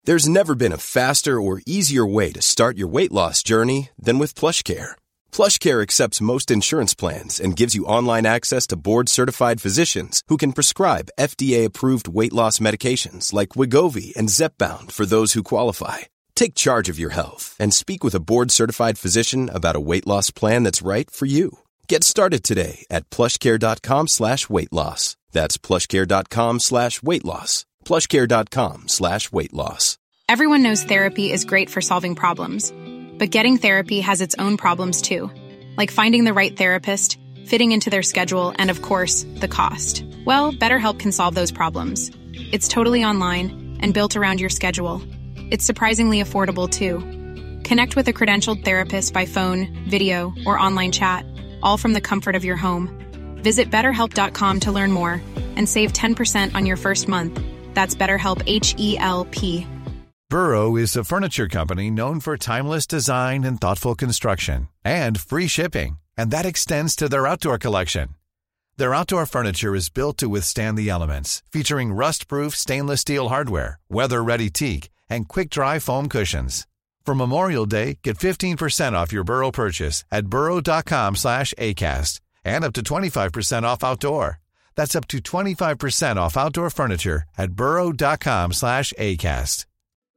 There's never been a faster or easier way to start your weight loss journey than with PlushCare. PlushCare accepts most insurance plans and gives you online access to board-certified physicians who can prescribe FDA-approved weight loss medications like Wegovy and Zepbound for those who qualify. Take charge of your health and speak with a board-certified physician about a weight loss plan that's right for you. Get started today at plushcare.com/weight loss. That's plushcare.com/weight loss. plushcare.com/weight loss. Everyone knows therapy is great for solving problems, but getting therapy has its own problems too, like finding the right therapist, fitting into their schedule, and of course, the cost. Well, BetterHelp can solve those problems. It's totally online and built around your schedule. It's surprisingly affordable too. Connect with a credentialed therapist by phone, video, or online chat, all from the comfort of your home. Visit BetterHelp.com to learn more and save 10% on your first month. That's BetterHelp, H-E-L-P. Burrow is a furniture company known for timeless design and thoughtful construction, and free shipping, and that extends to their outdoor collection. Their outdoor furniture is built to withstand the elements, featuring rust-proof stainless steel hardware, weather-ready teak, and quick-dry foam cushions. For Memorial Day, get 15% off your Burrow purchase at burrow.com/ACAST and up to 25% off outdoor. That's up to 25% off outdoor furniture at burrow.com/ACAST.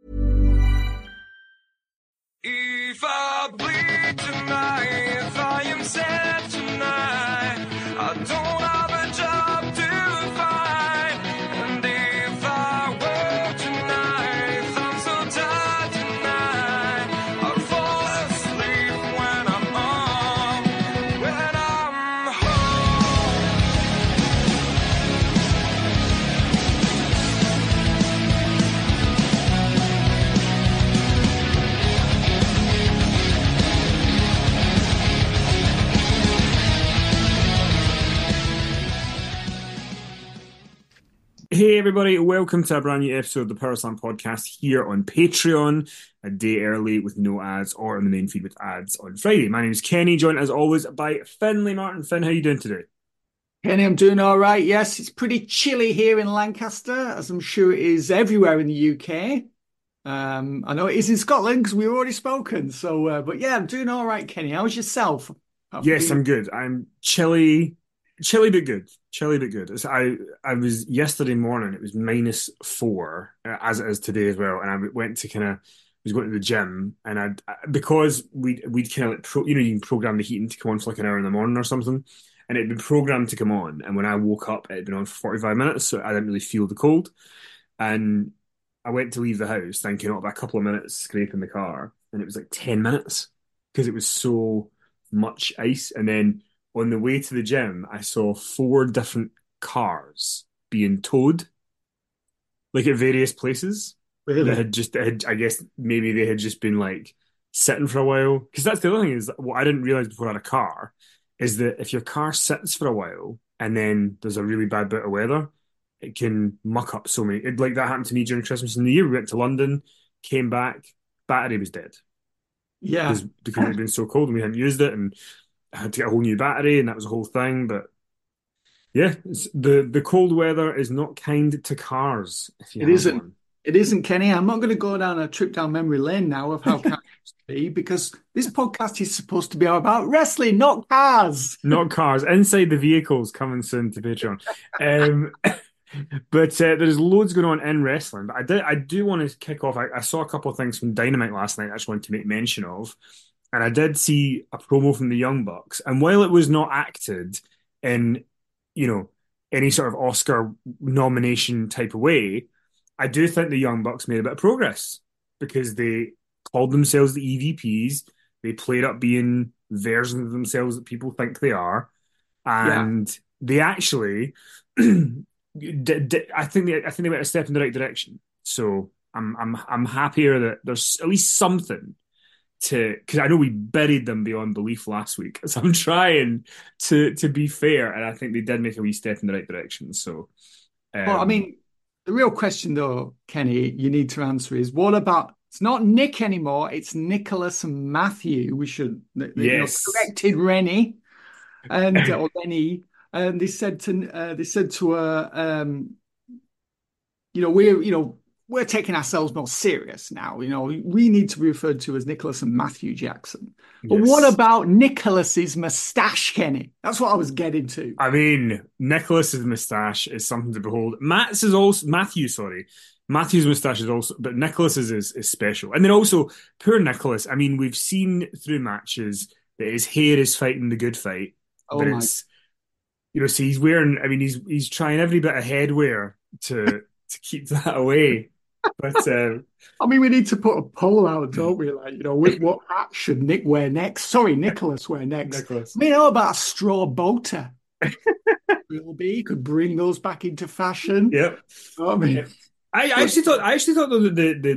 If I bleed tonight, if I am sad tonight, I don't have a job to find. And if I work tonight, I'm so tired tonight, I'll fall asleep when I'm home. Hey everybody, welcome to a brand new episode of the Power Slam podcast here on Patreon, a day early with no ads, or on the main feed with ads on Friday. My name is Kenny, joined as always by Finley Martin. Finn, how are you doing today? Kenny, I'm doing all right. Yes, it's pretty chilly here in Lancaster, as I'm sure it is everywhere in the UK. I know it is in Scotland because we've already spoken. So, but yeah, I'm doing all right, Kenny. How's yourself? Yes, I'm good. I'm chilly but good. Chilly but good. I was yesterday morning. It was -4 as it is today as well, and I went to was going to the gym, and because we'd kind of like you can program the heating to come on for like an hour in the morning or something, and it'd been programmed to come on, and when I woke up, it had been on for 45 minutes, so I didn't really feel the cold, and I went to leave the house thinking, oh, about a couple of minutes scraping the car, and it was like 10 minutes because it was so much ice, and then on the way to the gym, I saw 4 different cars being towed, like at various places. Really? I guess maybe they had just been like sitting for a while. Because that's the other thing is what I didn't realize before I had a car is that if your car sits for a while and then there's a really bad bit of weather, it can muck up so many. Like that happened to me during Christmas and New Year. We went to London, came back, battery was dead. Yeah. Because it had been so cold and we hadn't used it, and I had to get a whole new battery, and that was a whole thing. But yeah, the cold weather is not kind to cars. If you It have isn't. one. It isn't, Kenny. I'm not going to go down a trip down memory lane now of how cars used to be, because this podcast is supposed to be about wrestling, not cars. Not cars. Inside the Vehicles coming soon to Patreon. But there's loads going on in wrestling. But I do want to kick off. I saw a couple of things from Dynamite last night I just wanted to make mention of. And I did see a promo from the Young Bucks. And while it was not acted in, any sort of Oscar nomination type of way, I do think the Young Bucks made a bit of progress because they called themselves the EVPs. They played up being versions of themselves that people think they are. And they actually, I think they went a step in the right direction. So I'm happier that there's at least something because I know we buried them beyond belief last week. So I'm trying to be fair, and I think they did make a wee step in the right direction. So, Well, I mean, the real question though, Kenny, you need to answer is what about? It's not Nick anymore. It's Nicholas and Matthew. We should corrected Rennie and or Lenny, and they said to her, we're we're taking ourselves more serious now. You know, we need to be referred to as Nicholas and Matthew Jackson. But what Yes. about Nicholas's moustache, Kenny? That's what I was getting to. I mean, Nicholas's moustache is something to behold. Matthew's moustache is also, but Nicholas's is special. And then also, poor Nicholas. I mean, we've seen through matches that his hair is fighting the good fight, Oh but my. it's, you know, so he's wearing. I mean, he's trying every bit of headwear to keep that away. But I mean, we need to put a poll out, don't we? Like, you know, what hat should Nick wear next? Sorry, Nicholas wear next. Nicholas, I mean, how about a straw bow tie? Will be could bring those back into fashion. yep. I mean, I actually thought though that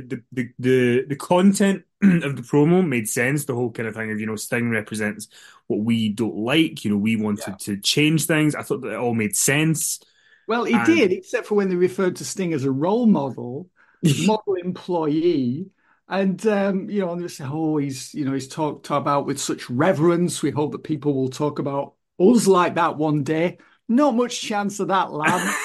the content of the promo made sense. The whole kind of thing of, you know, Sting represents what we don't like. You know, we wanted to change things. I thought that it all made sense. well, he did, except for when they referred to Sting as a role model employee. And you know, and they say, oh, he's talked about with such reverence. We hope that people will talk about us like that one day. Not much chance of that, lad.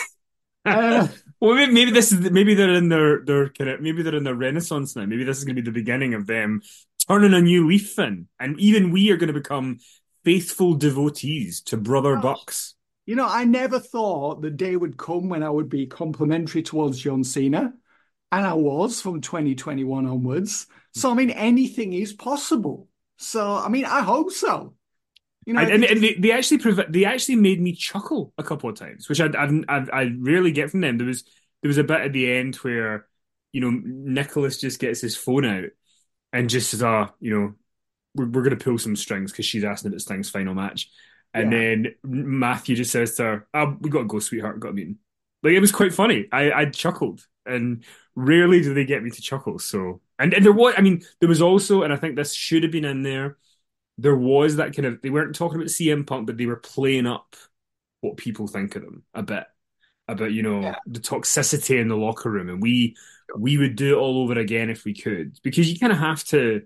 Well, maybe they're in their kind of, maybe they're in their renaissance now. Maybe this is going to be the beginning of them turning a new leaf in, and even we are going to become faithful devotees to Brother Bucks. You know, I never thought the day would come when I would be complimentary towards John Cena, and I was from 2021 onwards. So, I mean, anything is possible. So, I mean, I hope so. You know, And they actually made me chuckle a couple of times, which I rarely get from them. There was a bit at the end where, you know, Nicholas just gets his phone out and just says, you know, we're going to pull some strings because she's asking about Sting's final match. And then Matthew just says to her, we got to go, sweetheart, we've got a meeting. Like, it was quite funny. I chuckled, and rarely do they get me to chuckle. So, and there was also, and I think this should have been in there was that kind of, they weren't talking about CM Punk, but they were playing up what people think of them a bit, about, you know, the toxicity in the locker room, and we would do it all over again if we could, because you kind of have to.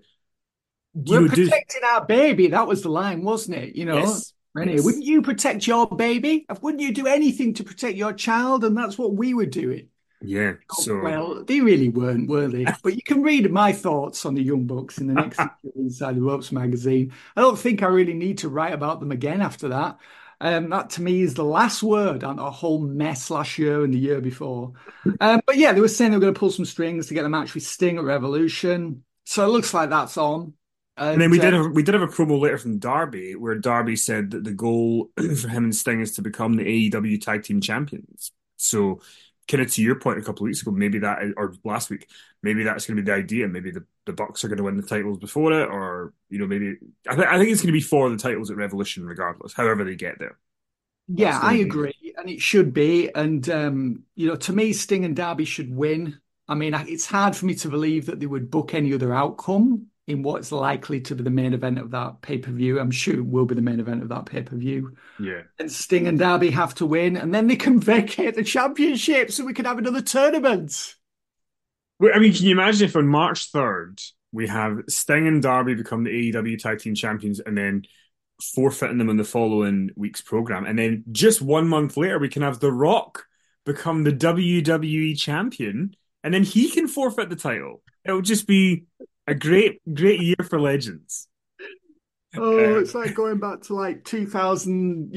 We're protecting our baby. That was the line, wasn't it? You know, Yes. Renee, Yes. wouldn't you protect your baby? Wouldn't you do anything to protect your child? And that's what we were doing. Yeah. So Well, they really weren't, were they? But you can read my thoughts on the Young Bucks in the next issue of Inside the Ropes magazine. I don't think I really need to write about them again after that. That to me is the last word on a whole mess last year and the year before. But yeah, they were saying they were going to pull some strings to get a match with Sting at Revolution. So it looks like that's on. And then we did have a promo later from Darby, where Darby said that the goal for him and Sting is to become the AEW Tag Team Champions. So, kind of to your point a couple of weeks ago, maybe that, or last week, maybe that's going to be the idea. Maybe the Bucks are going to win the titles before it, or, you know, maybe I think it's going to be for the titles at Revolution, regardless, however they get there. Yeah, I agree, and it should be. And you know, to me, Sting and Darby should win. I mean, it's hard for me to believe that they would book any other outcome in what's likely to be the main event of that pay-per-view. I'm sure it will be the main event of that pay-per-view. Yeah. And Sting and Darby have to win, and then they can vacate the championship so we can have another tournament. I mean, can you imagine if on March 3rd we have Sting and Darby become the AEW Tag Team Champions, and then forfeiting them in the following week's program, and then just 1 month later we can have The Rock become the WWE Champion, and then he can forfeit the title. It'll just be a great year for legends. Oh, it's like going back to like 2000,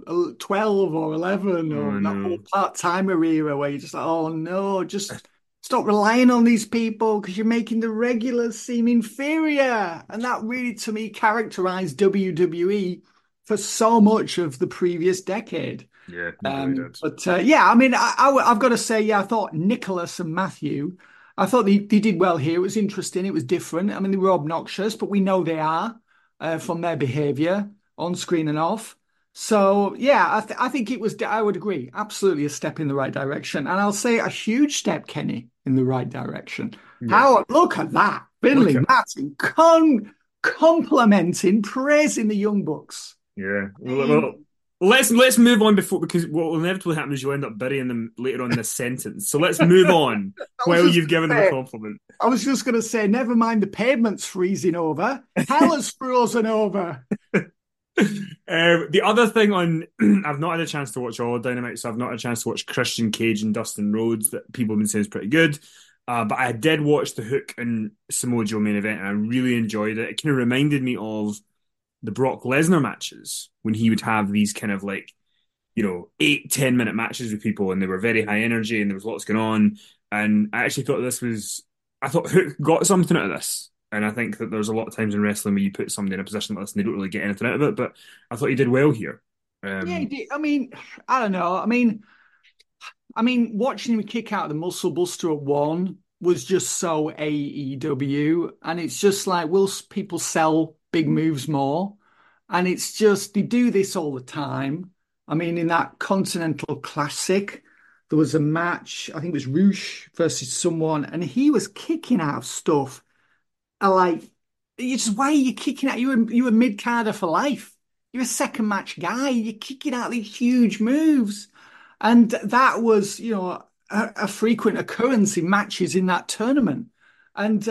12 or 11, or that whole part-timer era where you're just like, oh no, just stop relying on these people because you're making the regulars seem inferior. And that really, to me, characterized WWE for so much of the previous decade. Yeah, really did. But yeah, I mean, I've got to say, I thought Nicholas and Matthew, I thought they did well here. It was interesting. It was different. I mean, they were obnoxious, but we know they are from their behavior on screen and off. So, yeah, I think it was, I would agree, absolutely a step in the right direction. And I'll say a huge step, Kenny, in the right direction. Yeah. Look at that. Finley Martin complimenting, praising the Young Bucks. Yeah. Well, let's move on because what will inevitably happen is you end up burying them later on in this sentence. So let's move on while you've given them a compliment. I was just going to say, never mind the pavement's freezing over. Hell has frozen over. The other thing I've not had a chance to watch all of Dynamite, so I've not had a chance to watch Christian Cage and Dustin Rhodes that people have been saying is pretty good. But I did watch the Hook and Samoa Joe main event, and I really enjoyed it. It kind of reminded me of the Brock Lesnar matches when he would have these kind of like, 8, 10 minute matches with people, and they were very high energy and there was lots going on. And I actually thought I thought Hook got something out of this. And I think that there's a lot of times in wrestling where you put somebody in a position like this and they don't really get anything out of it. But I thought he did well here. Yeah, he did. I mean, I don't know. Watching him kick out the Muscle Buster at one was just so AEW, and it's just like, will people sell big moves more? And it's just they do this all the time. I mean, in that Continental Classic, there was a match. I think it was Roosh versus someone, and he was kicking out stuff. Like, you just why are you kicking out? You were mid carder for life. You're a second match guy. You're kicking out these huge moves. And that was, a frequent occurrence in matches in that tournament. And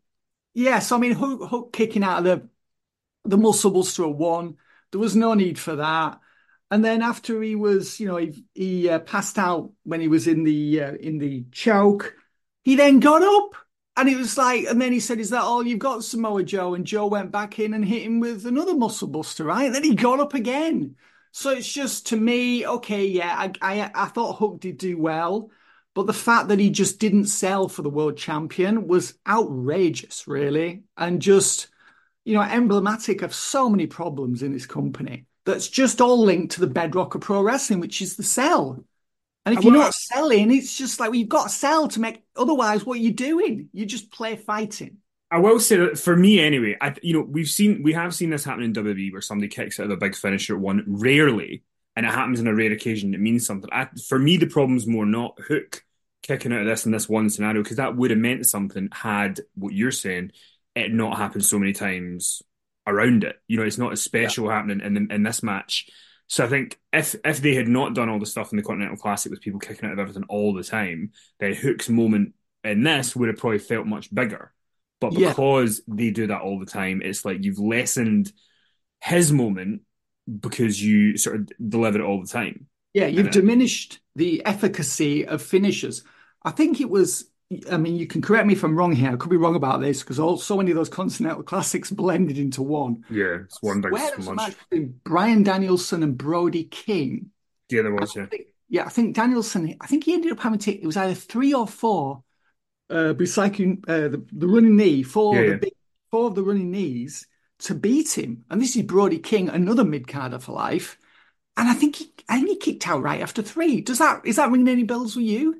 yes, I mean, Hook kicking out of the Muscle Buster at one, there was no need for that. And then after he was, he passed out when he was in the choke, he then got up. And it was like, and then he said, "Is that all you've got, Samoa Joe?" And Joe went back in and hit him with another Muscle Buster, right? And then he got up again. So it's just, to me, okay, yeah, I thought Hook did do well, but the fact that he just didn't sell for the world champion was outrageous, really, and just, emblematic of so many problems in this company. That's just all linked to the bedrock of pro wrestling, which is the sell. And if you're not selling, it's just like, well, you've got to sell to make. Otherwise, what are you doing? You just play fighting. I will say that for me anyway, we have seen this happen in WWE where somebody kicks out of a big finisher at one, rarely, and it happens on a rare occasion. It means something. For me, the problem's more not Hook kicking out of this in this one scenario, because that would have meant something had what you're saying it not happened so many times around it. It's not as special happening in this match. So I think if they had not done all the stuff in the Continental Classic with people kicking out of everything all the time, then Hook's moment in this would have probably felt much bigger. But because they do that all the time, it's like you've lessened his moment because you sort of deliver it all the time. Yeah, you've diminished the efficacy of finishers. I think it was, I mean, you can correct me if I'm wrong here. I could be wrong about this because so many of those Continental Classics blended into one. Yeah, it's one big smudge. Where was a match between Bryan Danielson and Brody King? Yeah, there was, I think Danielson, he ended up having to, it was either 3 or 4 recycling the running knee, four of the running knees to beat him. And this is Brody King, another mid-carder for life. And I think he kicked out right after 3. Is that ringing any bells with you?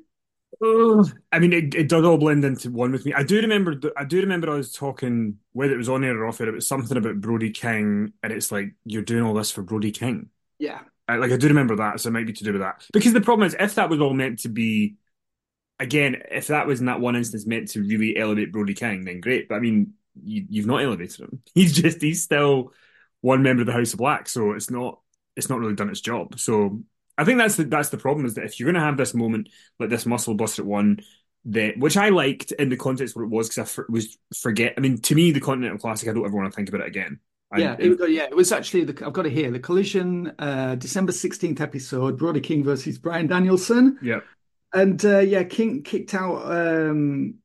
I mean, it does all blend into one with me. I do remember I was talking, whether it was on air or off air, it was something about Brody King, and it's like, you're doing all this for Brody King. Yeah. I do remember that, so it might be to do with that. Because the problem is, if that was all meant to be, again, if that was in that one instance meant to really elevate Brody King, then great. But I mean, you've not elevated him. He's still one member of the House of Black, so it's not really done its job. So I think that's the problem, is that if you're going to have this moment like this Muscle Buster at one, which I liked in the context where it was, because I mean, to me, the Continental Classic, I don't ever want to think about it again. It was actually I've got it here. The Collision, December 16th episode, Brody King versus Bryan Danielson. Yeah. And King kicked out of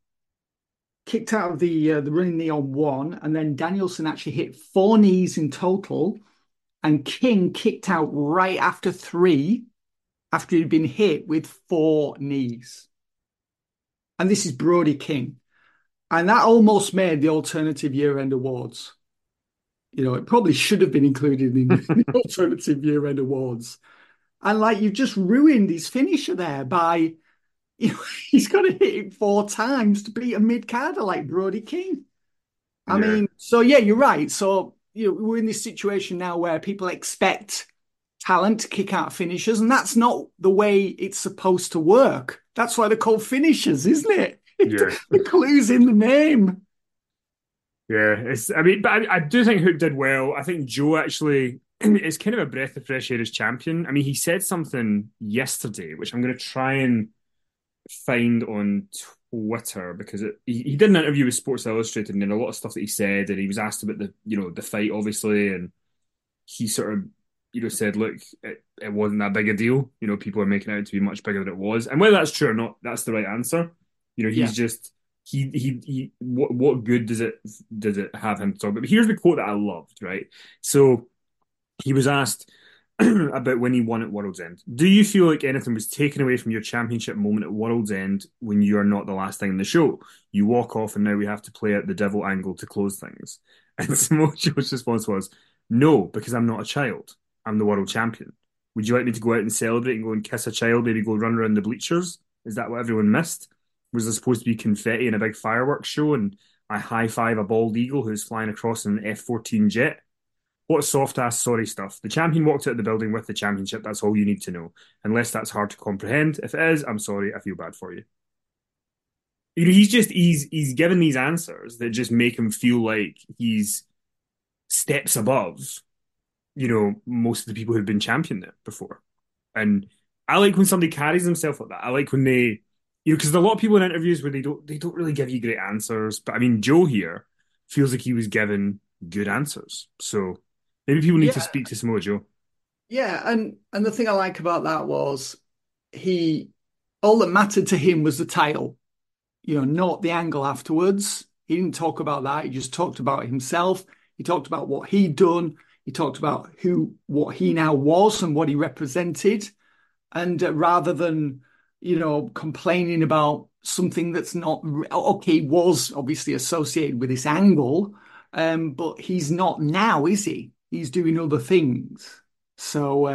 the running knee on 1, and then Danielson actually hit 4 knees in total, and King kicked out right after 3, after he'd been hit with 4 knees. And this is Brody King, and that almost made the alternative year-end awards. It probably should have been included in the alternative year-end awards. And you've just ruined his finisher there by, he's got to hit it 4 times to beat a mid-carder like Brody King. I mean, so yeah, you're right. So, we're in this situation now where people expect talent to kick out finishers, and that's not the way it's supposed to work. That's why they're called finishers, isn't it? Yeah. The clue's in the name. Yeah, but I do think Hook did well. I think Joe actually is kind of a breath of fresh air as champion. I mean, he said something yesterday, which I'm going to try and find on Twitter, because he did an interview with Sports Illustrated, and then a lot of stuff that he said, and he was asked about the fight, obviously, and he sort of said, look, it wasn't that big a deal. People are making it out to be much bigger than it was, and whether that's true or not, that's the right answer. You know, Yeah. he's just what good does it have him to talk about? But here's the quote that I loved, right? So he was asked about when he won at World's End. Do you feel like anything was taken away from your championship moment at World's End when you are not the last thing in the show? You walk off and now we have to play out the devil angle to close things. And Samoa Joe's response was, no, because I'm not a child. I'm the world champion. Would you like me to go out and celebrate and go and kiss a child, maybe go run around the bleachers? Is that what everyone missed? Was there supposed to be confetti and a big fireworks show and I high five a bald eagle who's flying across in an F-14 jet? What soft ass sorry stuff. The champion walked out of the building with the championship. That's all you need to know. Unless that's hard to comprehend. If it is, I'm sorry. I feel bad for you. You know, he's given these answers that just make him feel like he's steps above, you know, most of the people who've been champion there before. And I like when somebody carries himself like that. I like when they, you know, because there's a lot of people in interviews where they don't really give you great answers. But I mean, Joe here feels like he was given good answers. So maybe people need to Yeah. speak to Samoa Joe. Yeah. And the thing I like about that was all that mattered to him was the title, not the angle afterwards. He didn't talk about that. He just talked about himself. He talked about what he'd done. He talked about what he now was and what he represented. And rather than, complaining about something that's not, okay, was obviously associated with this angle, but he's not now, is he? He's doing other things. So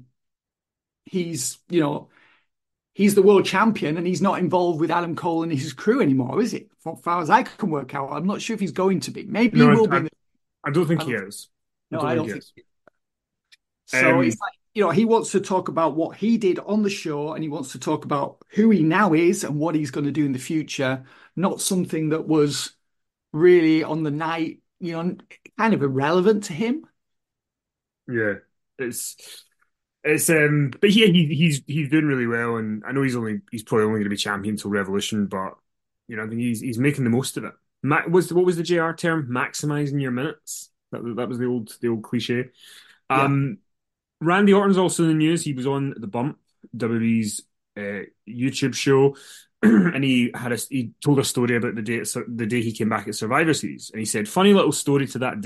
he's, he's the world champion and he's not involved with Adam Cole and his crew anymore, is it? As far as I can work out, I'm not sure if he's going to be. Maybe he No, will be. I don't think he is. No, I I don't don't think think. he is. So it's like, he wants to talk about what he did on the show and he wants to talk about who he now is and what he's going to do in the future, not something that was really on the night, kind of irrelevant to him. Yeah, it's but yeah, he's doing really well, and I know he's probably only going to be champion till Revolution, but I think he's making the most of it. What was the JR term? Maximizing your minutes. That was the old cliche. Yeah. Randy Orton's also in the news. He was on The Bump, WWE's YouTube show, and he told a story about the day he came back at Survivor Series, and he said, funny little side story to that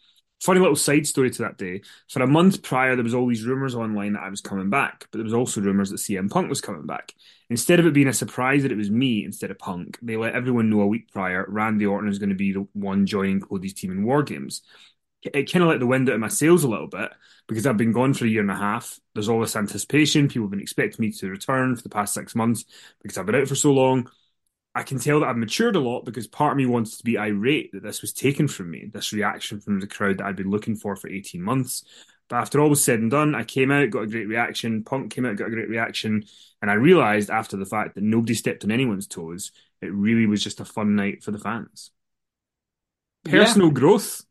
day. For a month prior, there was all these rumors online that I was coming back, but there was also rumors that CM Punk was coming back. Instead of it being a surprise that it was me instead of Punk, they let everyone know a week prior Randy Orton is going to be the one joining Cody's team in War Games. It kind of let the wind out of my sails a little bit because I've been gone for a year and a half. There's all this anticipation. People have been expecting me to return for the past 6 months because I've been out for so long. I can tell that I've matured a lot because part of me wants to be irate that this was taken from me, this reaction from the crowd that I'd been looking for 18 months. But after all was said and done, I came out, got a great reaction. Punk came out, got a great reaction. And I realised after the fact that nobody stepped on anyone's toes. It really was just a fun night for the fans. Personal growth.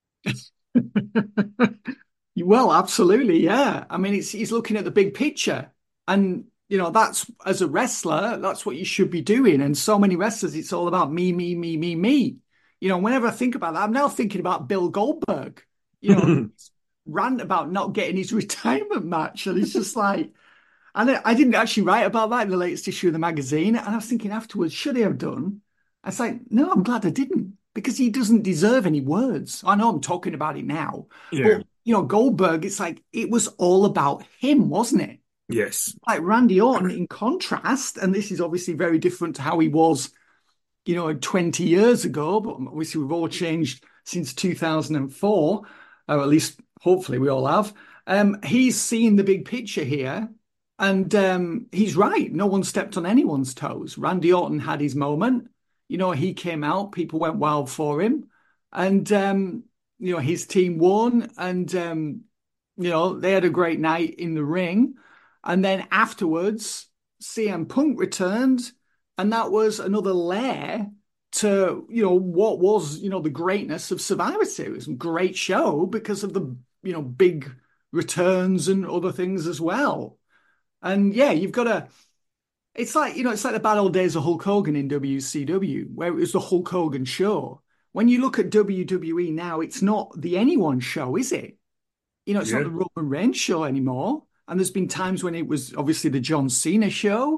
Well, absolutely, yeah. I mean, he's looking at the big picture, and that's, as a wrestler, that's what you should be doing. And so many wrestlers, it's all about me, me, me, me, me. Whenever I think about that, I'm now thinking about Bill Goldberg. Rant about not getting his retirement match, and it's just like, and I didn't actually write about that in the latest issue of the magazine. And I was thinking afterwards, should I have done? I was like, no, I'm glad I didn't. Because he doesn't deserve any words. I know I'm talking about it now. Yeah. But, Goldberg, it's like, it was all about him, wasn't it? Yes. Like Randy Orton, in contrast, and this is obviously very different to how he was, 20 years ago, but obviously we've all changed since 2004, or at least, hopefully, we all have. He's seen the big picture here, and he's right. No one stepped on anyone's toes. Randy Orton had his moment. He came out, people went wild for him, and, his team won, and, they had a great night in the ring. And then afterwards, CM Punk returned, and that was another layer to, what was, the greatness of Survivor Series. Great show because of the, big returns and other things as well. And yeah, you've got to, it's like the bad old days of Hulk Hogan in WCW, where it was the Hulk Hogan show. When you look at WWE now, it's not the anyone show, is it? It's not the Roman Reigns show anymore. And there's been times when it was obviously the John Cena show.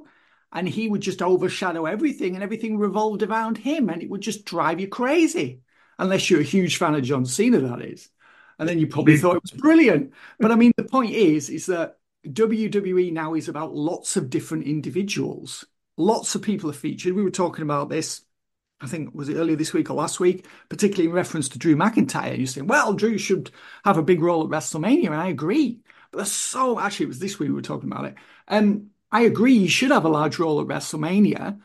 and he would just overshadow everything, and everything revolved around him, and it would just drive you crazy. Unless you're a huge fan of John Cena, that is. And then you probably thought it was brilliant. But I mean, the point is that WWE now is about lots of different individuals. Lots of people are featured. We were talking about this, I think, was it earlier this week or last week, particularly in reference to Drew McIntyre. You're saying, well, Drew should have a big role at WrestleMania, and I agree. But actually, it was this week we were talking about it. I agree, he should have a large role at WrestleMania.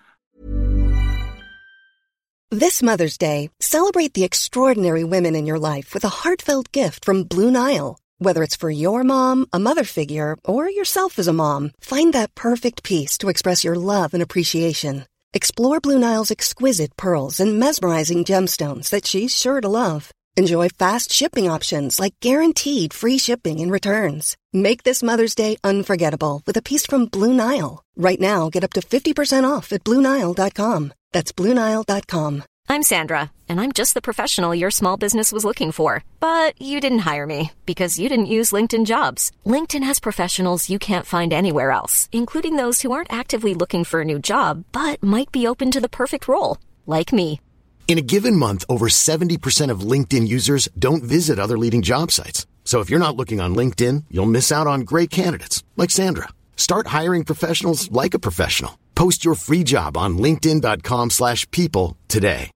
This Mother's Day, celebrate the extraordinary women in your life with a heartfelt gift from Blue Nile. Whether it's for your mom, a mother figure, or yourself as a mom, find that perfect piece to express your love and appreciation. Explore Blue Nile's exquisite pearls and mesmerizing gemstones that she's sure to love. Enjoy fast shipping options like guaranteed free shipping and returns. Make this Mother's Day unforgettable with a piece from Blue Nile. Right now, get up to 50% off at BlueNile.com. That's BlueNile.com. I'm Sandra, and I'm just the professional your small business was looking for. But you didn't hire me because you didn't use LinkedIn Jobs. LinkedIn has professionals you can't find anywhere else, including those who aren't actively looking for a new job, but might be open to the perfect role, like me. In a given month, over 70% of LinkedIn users don't visit other leading job sites. So if you're not looking on LinkedIn, you'll miss out on great candidates like Sandra. Start hiring professionals like a professional. Post your free job on linkedin.com/people today.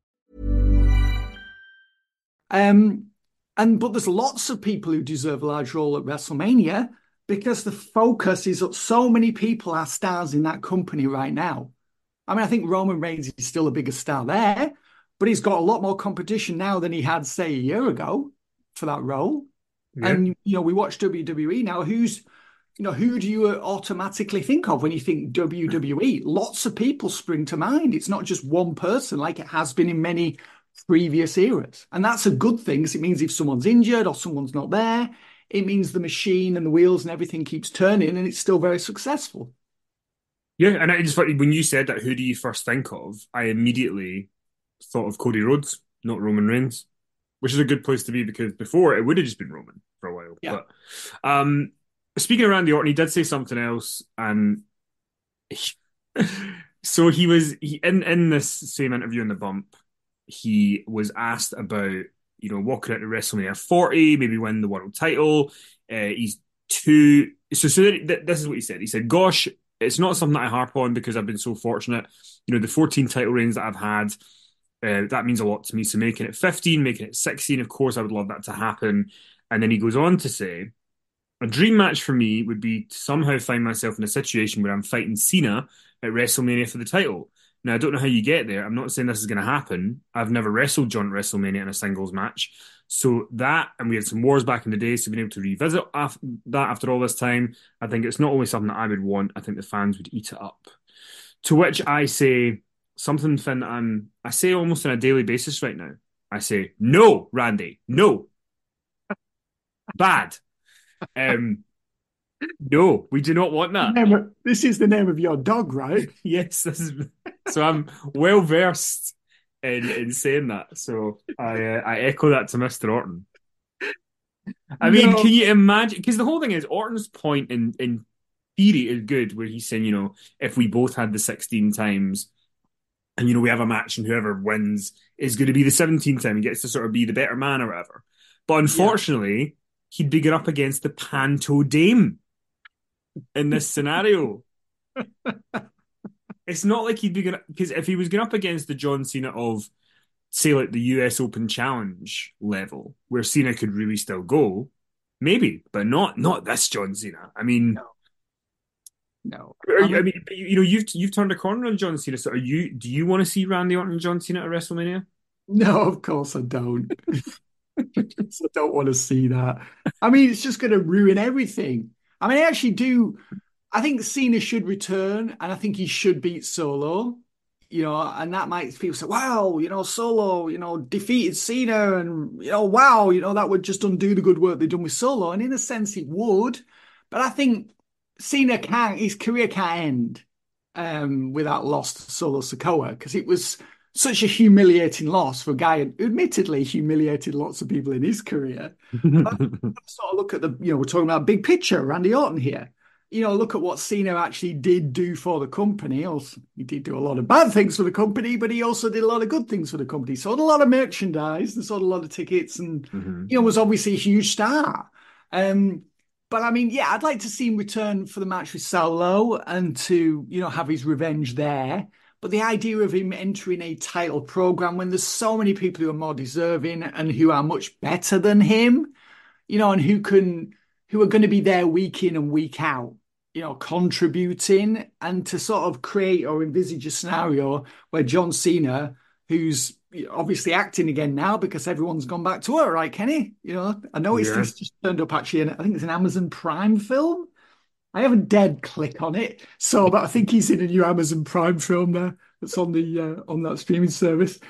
But there's lots of people who deserve a large role at WrestleMania because the focus is that so many people are stars in that company right now. I mean, I think Roman Reigns is still a bigger star there, but he's got a lot more competition now than he had, say, a year ago for that role. Yeah. And, we watch WWE now. Who do you automatically think of when you think WWE? Lots of people spring to mind. It's not just one person like it has been in many previous eras. And that's a good thing, because it means if someone's injured or someone's not there, it means the machine and the wheels and everything keeps turning, and it's still very successful. Yeah, and I just thought when you said that, who do you first think of? I immediately thought of Cody Rhodes, not Roman Reigns, which is a good place to be, because before it would have just been Roman for a while. Yeah. But speaking of Randy Orton, he did say something else, and so he was in this same interview in the Bump. He was asked about walking out to WrestleMania 40, maybe win the world title. He's too so. This is what he said. He said, "Gosh, it's not something that I harp on because I've been so fortunate. The 14 title reigns that I've had, that means a lot to me. So making it 15, making it 16, of course, I would love that to happen." And then he goes on to say, "A dream match for me would be to somehow find myself in a situation where I'm fighting Cena at WrestleMania for the title. Now, I don't know how you get there. I'm not saying this is going to happen. I've never wrestled John at WrestleMania in a singles match. So that, and we had some wars back in the day, so being able to revisit that after all this time, I think it's not only something that I would want, I think the fans would eat it up." To which I say something, Finn, that I say almost on a daily basis right now. I say, no, Randy, no. Bad. No, we do not want that. This is the name of your dog, right? Yes, this is. So I'm well versed in saying that. So I echo that to Mr. Orton. I mean, can you imagine? Because the whole thing is, Orton's point in theory is good, where he's saying, if we both had the 16 times, and we have a match, and whoever wins is going to be the 17th time and gets to sort of be the better man or whatever. But unfortunately, he'd be going up against the Panto Dame in this scenario. It's not like he'd be going to, because if he was going up against the John Cena of, say, like the US Open Challenge level, where Cena could really still go, maybe, but not this John Cena. I mean, no. You've turned a corner on John Cena. So do you want to see Randy Orton and John Cena at WrestleMania? No, of course I don't. I don't want to see that. I mean, it's just going to ruin everything. I mean, I actually do. I think Cena should return, and I think he should beat Solo. And that might, people say, wow, Solo, defeated Cena, and wow, that would just undo the good work they've done with Solo. And in a sense, it would. But I think his career can't end without loss to Solo Sikoa, because it was such a humiliating loss for a guy who admittedly humiliated lots of people in his career. But sort of look at we're talking about big picture, Randy Orton here. look at what Cena actually did do for the company. Also, he did do a lot of bad things for the company, but he also did a lot of good things for the company. Sold a lot of merchandise and sold a lot of tickets and, was obviously a huge star. But I mean, yeah, I'd like to see him return for the match with Solo and to, have his revenge there. But the idea of him entering a title program when there's so many people who are more deserving and who are much better than him, and who are going to be there week in and week out, contributing, and to sort of create or envisage a scenario where John Cena, who's obviously acting again now because everyone's gone back to work, right, Kenny? I noticed he's just turned up actually, and I think it's an Amazon Prime film. I haven't dared click on it, but I think he's in a new Amazon Prime film there that's on that streaming service.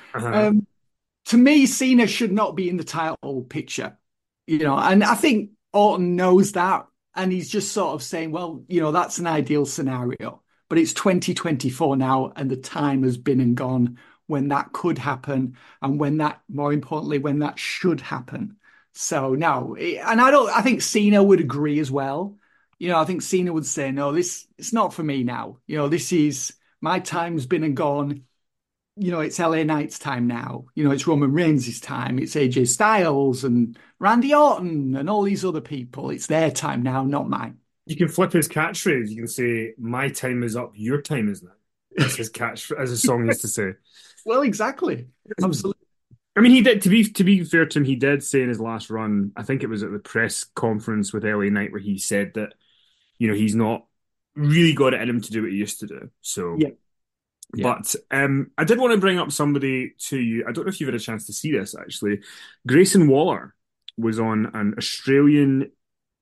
To me, Cena should not be in the title picture, and I think Orton knows that, and he's just sort of saying, well, that's an ideal scenario, but it's 2024 now, and the time has been and gone when that could happen, and more importantly, when that should happen. So no, and I think Cena would agree as well. I think Cena would say, no, it's not for me now. This is, my time's been and gone. It's LA Knight's time now. It's Roman Reigns' time. It's AJ Styles and Randy Orton and all these other people. It's their time now, not mine. You can flip his catchphrase. You can say, my time is up, your time is now. That's his catch, as a song used to say. Well, exactly. Absolutely. I mean, he did, to be fair to him, he did say in his last run, I think it was at the press conference with LA Knight, where he said that, he's not really got it in him to do what he used to do. So, yeah. But I did want to bring up somebody to you. I don't know if you've had a chance to see this, actually. Grayson Waller was on an Australian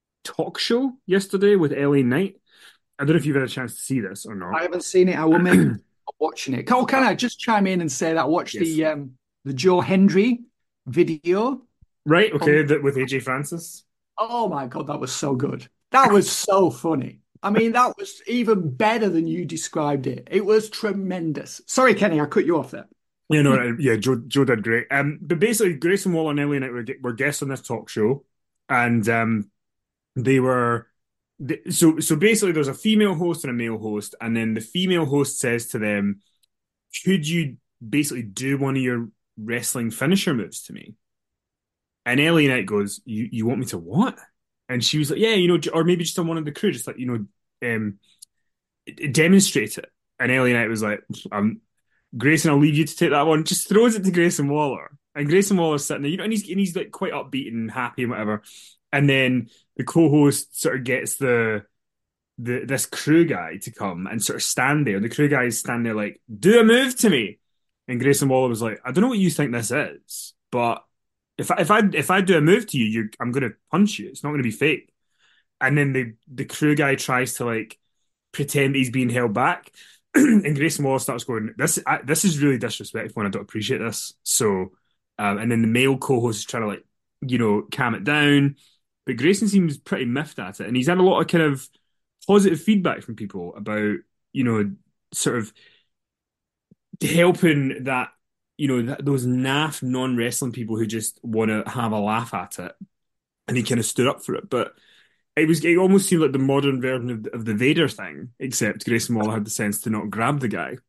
talk yesterday with LA Knight. I don't know if you've had a chance to see this or not. I haven't seen it. I will make watching it. Can I just chime in and say that I watched the Joe Hendry video? Right, okay, with AJ Francis. Oh my God, that was so good. That was so funny. I mean, that was even better than you described it. It was tremendous. Sorry, Kenny, I cut you off there. Joe did great. But basically, Grayson Waller and LA Knight were guests on this talk show, and they were. So basically, there's a female host and a male host, and then the female host says to them, "Could you basically do one of your wrestling finisher moves to me?" And LA Knight goes, "You want me to what?" And she was like, "Yeah, or maybe just on one of the crew, just like demonstrate it." And LA Knight was like, "Grayson, I'll leave you to take that one." Just throws it to Grayson Waller, and Grayson Waller's sitting there, and he's like quite upbeat and happy and whatever. And then the co-host sort of gets this crew guy to come and sort of stand there. The crew guy is standing there like, "Do a move to me," and Grayson Waller was like, "I don't know what you think this is, but if I do a move to you, I'm going to punch you. It's not going to be fake." And then the crew guy tries to like pretend he's being held back, and Grayson Waller starts going, "This is really disrespectful, and I don't appreciate this." So, and then the male co-host is trying to like calm it down, but Grayson seems pretty miffed at it, and he's had a lot of kind of positive feedback from people about sort of helping that. Those naff non-wrestling people who just want to have a laugh at it, and he kind of stood up for it. But it almost seemed like the modern version of the Vader thing, except Grayson Waller had the sense to not grab the guy.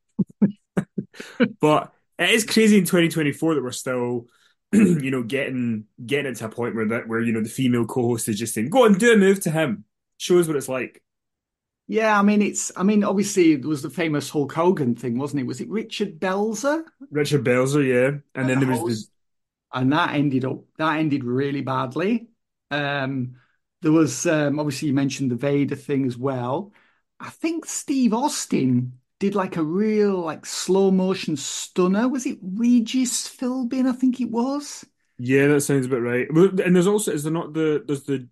But it is crazy in 2024 that we're still, getting it to a point where the female co-host is just saying, "Go and do a move to him. Show us what it's like." Yeah, I mean, obviously it was the famous Hulk Hogan thing, wasn't it? Was it Richard Belzer? Richard Belzer, yeah. And then there was and that ended really badly. There was obviously you mentioned the Vader thing as well. I think Steve Austin did like a real like slow motion stunner. Was it Regis Philbin? I think it was. Yeah, that sounds about right. And there's the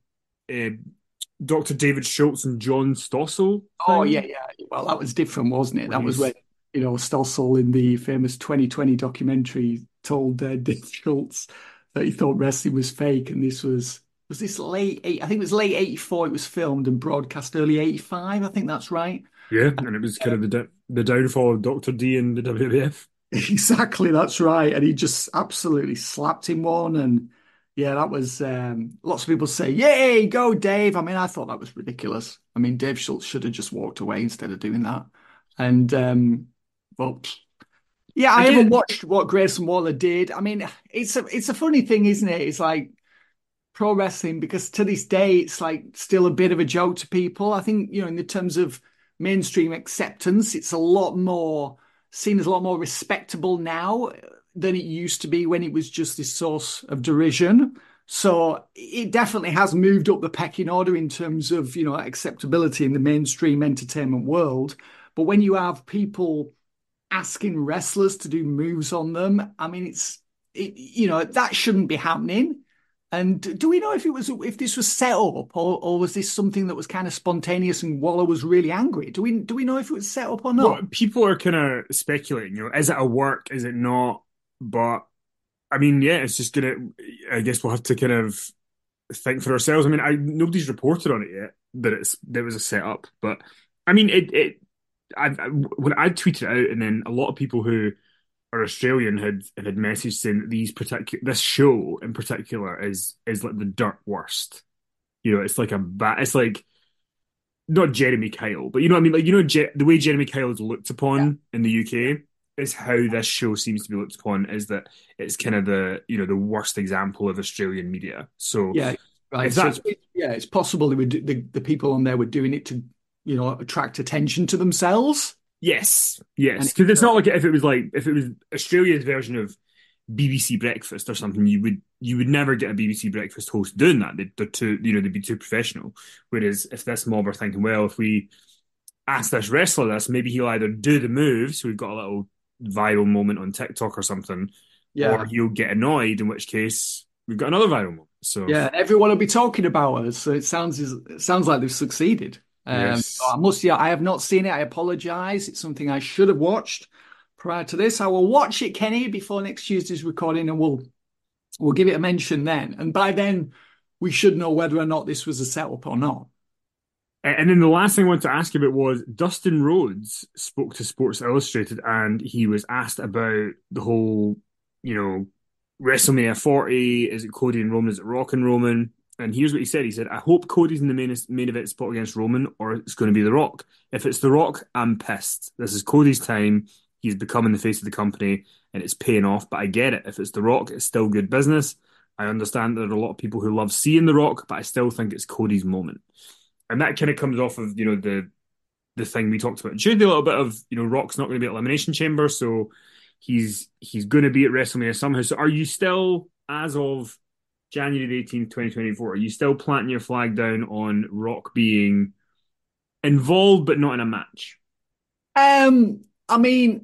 Dr. David Schultz and John Stossel thing? Oh, yeah. Well, that was different, wasn't it? That was when, Stossel in the famous 2020 documentary told Dave Schultz that he thought wrestling was fake. And this was this late, I think it was late 84 it was filmed and broadcast early 85. I think that's right. Yeah, and it was kind of the downfall of Dr. D and the WWF. Exactly, that's right. And he just absolutely slapped him one. And Yeah, that was lots of people say, "Yay, go Dave!" I mean, I thought that was ridiculous. I mean, Dave Schultz should have just walked away instead of doing that. And well, yeah, I haven't watched what Grayson Waller did. I mean, it's a funny thing, isn't it? It's like pro wrestling, because to this day it's like still a bit of a joke to people. I think, in the terms of mainstream acceptance, it's a lot more seen as a lot more respectable now than it used to be when it was just this source of derision. So it definitely has moved up the pecking order in terms of, acceptability in the mainstream entertainment world. But when you have people asking wrestlers to do moves on them, I mean, that shouldn't be happening. And do we know if this was set up, or was this something that was kind of spontaneous and Waller was really angry? Do we know if it was set up or not? Well, people are kind of speculating, is it a work? Is it not? But I mean, yeah, it's just I guess we'll have to kind of think for ourselves. I mean, nobody's reported on it yet that there was a setup, but I mean, when I tweeted it out, and then a lot of people who are Australian had messaged saying that this show in particular is like the dirt worst. It's like it's like not Jeremy Kyle, but you know what I mean? Like, the way Jeremy Kyle is looked upon in the UK is how this show seems to be looked upon, is that it's kind of the worst example of Australian media. So yeah, right. It's possible the people on there were doing it to attract attention to themselves. Yes, because it's not like if it was Australia's version of BBC Breakfast or something, you would never get a BBC Breakfast host doing that. They'd be too professional. Whereas if this mob are thinking, well, if we ask this wrestler this, maybe he'll either do the move, so we've got a little viral moment on TikTok or something, or he'll get annoyed, in which case we've got another viral moment. So yeah, everyone will be talking about us. So it sounds like they've succeeded. Yes. I have not seen it. I apologize. It's something I should have watched prior to this. I will watch it, Kenny, before next Tuesday's recording, and we'll give it a mention then. And by then, we should know whether or not this was a setup or not. And then the last thing I wanted to ask you about was Dustin Rhodes spoke to Sports Illustrated, and he was asked about the whole, WrestleMania 40. Is it Cody and Roman? Is it Rock and Roman? And here's what he said. He said, I hope Cody's in the main event spot against Roman, or it's going to be The Rock. If it's The Rock, I'm pissed. This is Cody's time. He's becoming the face of the company, and it's paying off. But I get it. If it's The Rock, it's still good business. I understand there are a lot of people who love seeing The Rock, but I still think it's Cody's moment. And that kind of comes off of, the thing we talked about Tuesday, a little bit of, Rock's not going to be at Elimination Chamber, so he's going to be at WrestleMania somehow. So are you still, as of January the 18th, 2024, are you still planting your flag down on Rock being involved but not in a match? I mean,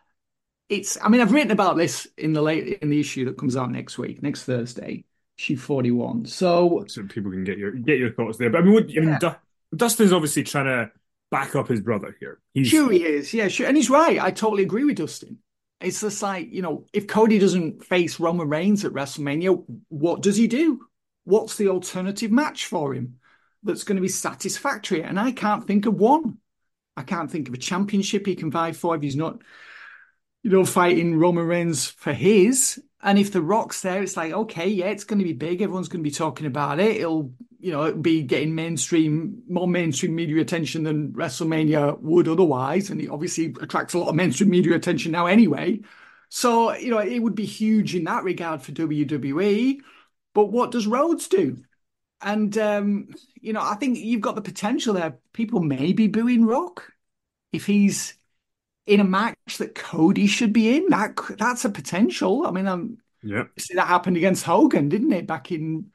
I've written about this in the issue that comes out next Thursday, issue 41. So people can get your thoughts there. But I mean, Dustin's obviously trying to back up his brother here. Sure he is, yeah, sure, and he's right. I totally agree with Dustin. It's just like, if Cody doesn't face Roman Reigns at WrestleMania, what does he do? What's the alternative match for him that's going to be satisfactory? And I can't think of one. I can't think of a championship he can vie for if he's not, fighting Roman Reigns for his. And if The Rock's there, it's like, okay, yeah, it's going to be big. Everyone's going to be talking about it. It'll be getting more mainstream media attention than WrestleMania would otherwise. And it obviously attracts a lot of mainstream media attention now anyway. So, it would be huge in that regard for WWE. But what does Rhodes do? And, I think you've got the potential there. People may be booing Rock if he's in a match that Cody should be in. That's a potential. I mean, see, that happened against Hogan, didn't it, back in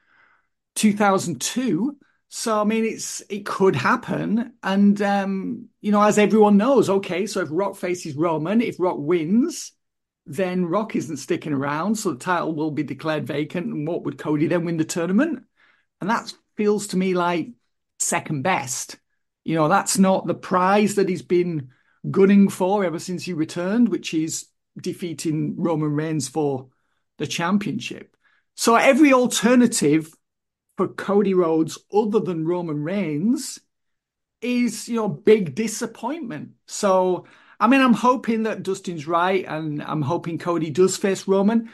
2002? So, I mean, it could happen. And, as everyone knows, okay, so if Rock faces Roman, if Rock wins, then Rock isn't sticking around. So the title will be declared vacant. And what would Cody then win the tournament? And that feels to me like second best. That's not the prize that he's been gunning for ever since he returned, which is defeating Roman Reigns for the championship. So every alternative for Cody Rhodes other than Roman Reigns is, big disappointment. So, I mean, I'm hoping that Dustin's right, and I'm hoping Cody does face Roman.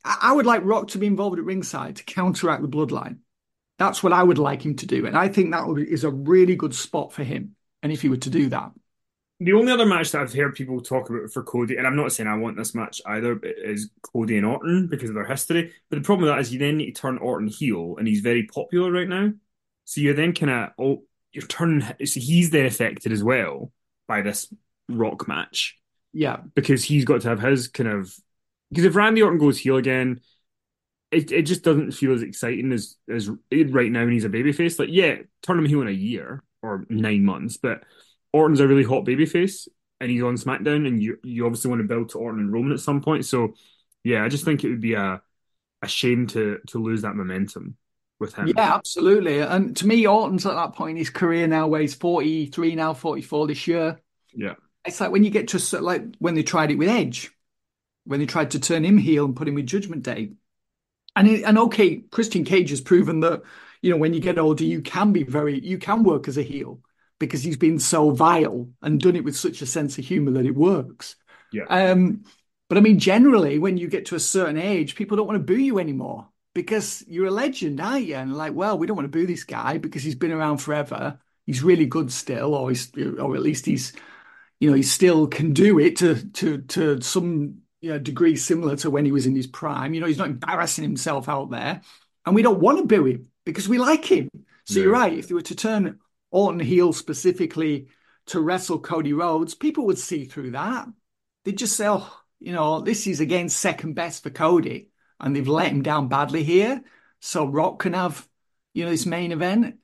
I would like Rock to be involved at ringside to counteract the bloodline. That's what I would like him to do. And I think that is a really good spot for him. And if he were to do that. The only other match that I've heard people talk about for Cody, and I'm not saying I want this match either, is Cody and Orton because of their history. But the problem with that is you then need to turn Orton heel, and he's very popular right now. So you're then you're turning, so he's then affected as well by this Rock match. Yeah. Because he's got to have his because if Randy Orton goes heel again, it just doesn't feel as exciting as right now when he's a babyface. Like, yeah, turn him heel in a year or 9 months, but Orton's a really hot babyface and he's on SmackDown, and you obviously want to build to Orton and Roman at some point. So yeah, I just think it would be a shame to lose that momentum with him. Yeah, absolutely. And to me, Orton's at that point in his career now where he's 43 now, 44 this year. Yeah. It's like when you get to like when they tried it with Edge, when they tried to turn him heel and put him with Judgment Day. And okay, Christian Cage has proven that, when you get older, you can work as a heel because he's been so vile and done it with such a sense of humor that it works. Yeah. But I mean, generally, when you get to a certain age, people don't want to boo you anymore because you're a legend, aren't you? And like, well, we don't want to boo this guy because he's been around forever. He's really good still, or at least he's still can do it to some degree similar to when he was in his prime. He's not embarrassing himself out there, and we don't want to boo him because we like him. So You're right. If they were to turn Orton heel specifically to wrestle Cody Rhodes, people would see through that. They'd just say, this is again second best for Cody, and they've let him down badly here. So Rock can have, this main event.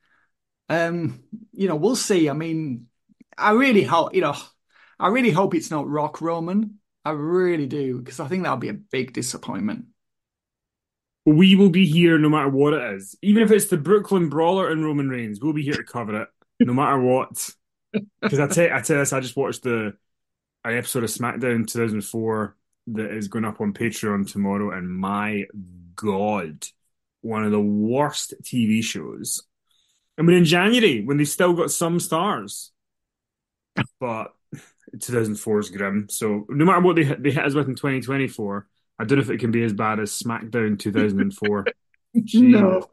We'll see. I mean, I really hope it's not Rock Roman. I really do, because I think that'll be a big disappointment. We will be here no matter what it is. Even if it's the Brooklyn Brawler and Roman Reigns, we'll be here to cover it no matter what. Because I tell you this, I just watched an episode of SmackDown 2004 that is going up on Patreon tomorrow, and my God, one of the worst TV shows. I mean, in January, when they've still got some stars. But 2004 is grim. So no matter what they hit us with in 2024, I don't know if it can be as bad as SmackDown 2004. No.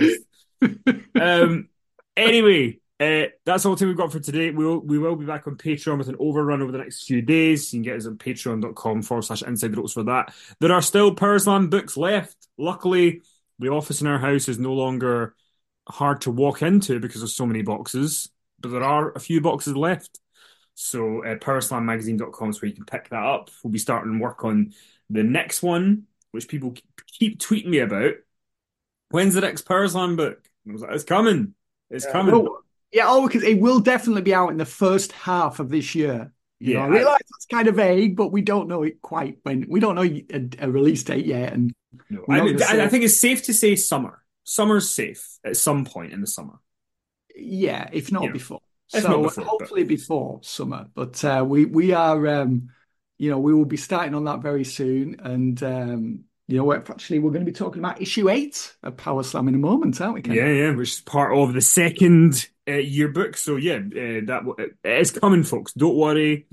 Anyway, that's all the time we've got for today. We will be back on Patreon with an overrun over the next few days. You can get us on patreon.com/Inside the Ropes for that. There are still Power Slam books left. Luckily, the office in our house is no longer hard to walk into because there's so many boxes, but there are a few boxes left. So powerslammagazine.com is where you can pick that up. We'll be starting work on the next one, which people keep tweeting me about. When's the next Power Slam book? And I was like, it's coming. It's coming. Because it will definitely be out in the first half of this year. I realise it's kind of vague, but we don't know it quite when. We don't know a release date yet. And no, I think it's safe to say summer. Summer's safe at some point in the summer. Yeah, if not before. Hopefully before summer, but we are, we will be starting on that very soon. And, actually we're going to be talking about issue 8 of Power Slam in a moment, aren't we, Ken? Yeah, which is part of the second yearbook. So that it's coming, folks. Don't worry.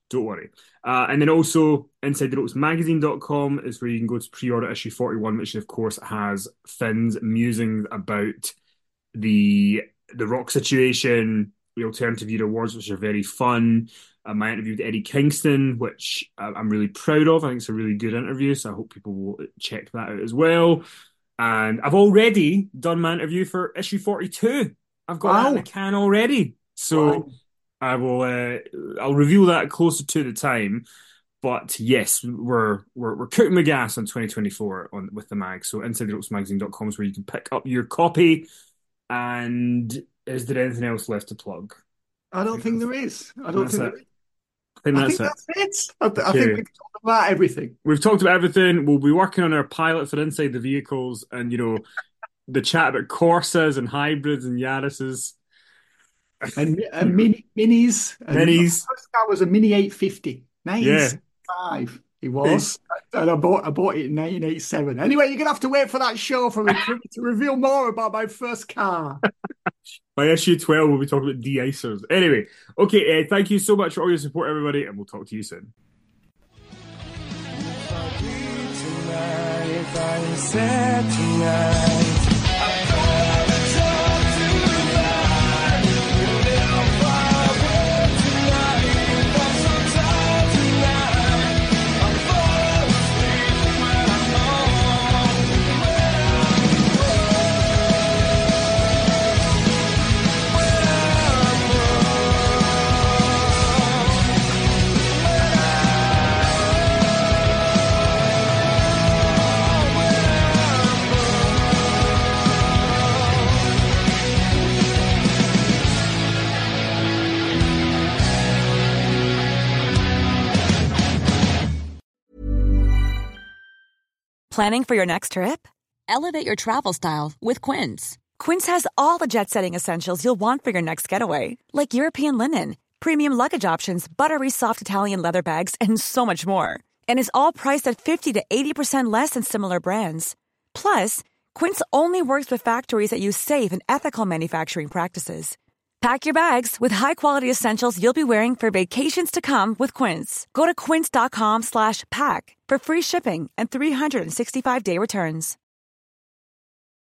And then also InsideTheRopesMagazine.com is where you can go to pre-order issue 41, which of course has Finn's musings about the Rock situation, the Alternative Year Awards, which are very fun. My interview with Eddie Kingston, which I'm really proud of. I think it's a really good interview, so I hope people will check that out as well. And I've already done my interview for issue 42. I've got that in the can already. So I will. I'll reveal that closer to the time. But yes, we're cooking the gas on 2024 with the mag. So InsideTheRopesMagazine.com is where you can pick up your copy. And is there anything else left to plug? I don't think there is. I think that's it. I think we've talked about everything. We've talked about everything. We'll be working on our pilot for Inside the Vehicles and, the chat about Corsas and hybrids and Yaris's. And minis. Minis. The first car was a Mini 850. 1975 it was. And I bought it in 1987. Anyway, you're going to have to wait for that show for me to reveal more about my first car. By issue 12, we'll be talking about de-icers. Anyway, okay, thank you so much for all your support, everybody, and we'll talk to you soon. If sunset tonight. I don't have a job to find, and if I were tonight, I'm so tired tonight. I fall asleep when I'm home, Planning for your next trip? Elevate your travel style with Quince. Quince has all the jet-setting essentials you'll want for your next getaway, like European linen, premium luggage options, buttery soft Italian leather bags, and so much more. And is all priced at 50 to 80% less than similar brands. Plus, Quince only works with factories that use safe and ethical manufacturing practices. Pack your bags with high-quality essentials you'll be wearing for vacations to come with Quince. Go to quince.com/pack for free shipping and 365-day returns.